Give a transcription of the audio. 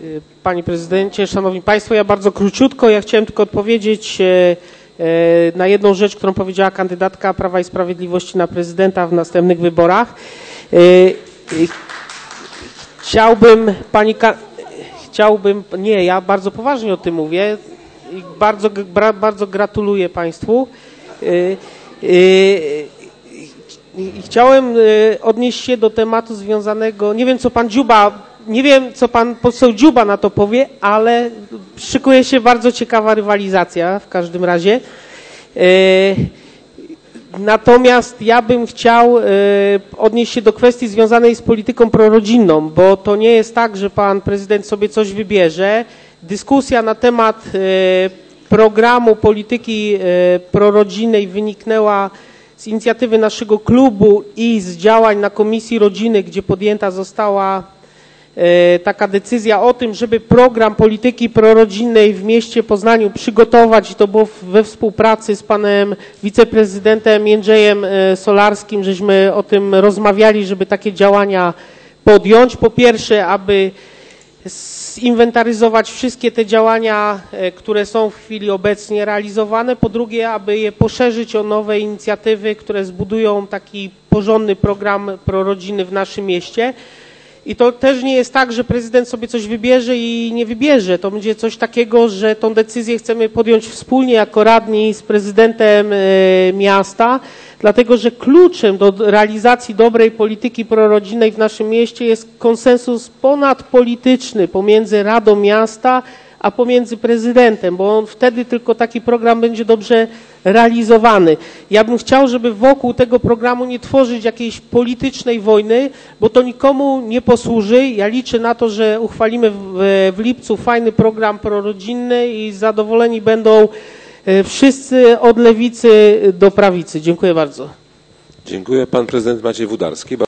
Panie Prezydencie, Szanowni Państwo, ja bardzo króciutko, ja chciałem tylko odpowiedzieć na jedną rzecz, którą powiedziała kandydatka Prawa i Sprawiedliwości na prezydenta w następnych wyborach. Ja bardzo poważnie o tym mówię i bardzo gratuluję Państwu. I chciałem odnieść się do tematu związanego, nie wiem co pan poseł Dziuba na to powie, ale szykuje się bardzo ciekawa rywalizacja w każdym razie. Natomiast ja bym chciał odnieść się do kwestii związanej z polityką prorodzinną, bo to nie jest tak, że pan prezydent sobie coś wybierze. Dyskusja na temat programu polityki prorodzinnej wyniknęła z inicjatywy naszego klubu i z działań na Komisji Rodziny, gdzie podjęta została taka decyzja o tym, żeby program polityki prorodzinnej w mieście Poznaniu przygotować i to było we współpracy z panem wiceprezydentem Jędrzejem Solarskim, żeśmy o tym rozmawiali, żeby takie działania podjąć. Po pierwsze, aby zinwentaryzować wszystkie te działania, które są w chwili obecnie realizowane. Po drugie, aby je poszerzyć o nowe inicjatywy, które zbudują taki porządny program prorodzinny w naszym mieście. I to też nie jest tak, że prezydent sobie coś wybierze i nie wybierze. To będzie coś takiego, że tą decyzję chcemy podjąć wspólnie jako radni z prezydentem miasta, dlatego że kluczem do realizacji dobrej polityki prorodzinnej w naszym mieście jest konsensus ponadpolityczny pomiędzy Radą Miasta a pomiędzy prezydentem, bo wtedy tylko taki program będzie dobrze realizowany. Ja bym chciał, żeby wokół tego programu nie tworzyć jakiejś politycznej wojny, bo to nikomu nie posłuży. Ja liczę na to, że uchwalimy w lipcu fajny program prorodzinny i zadowoleni będą wszyscy od lewicy do prawicy. Dziękuję bardzo. Dziękuję. Pan prezydent Maciej Wódarski.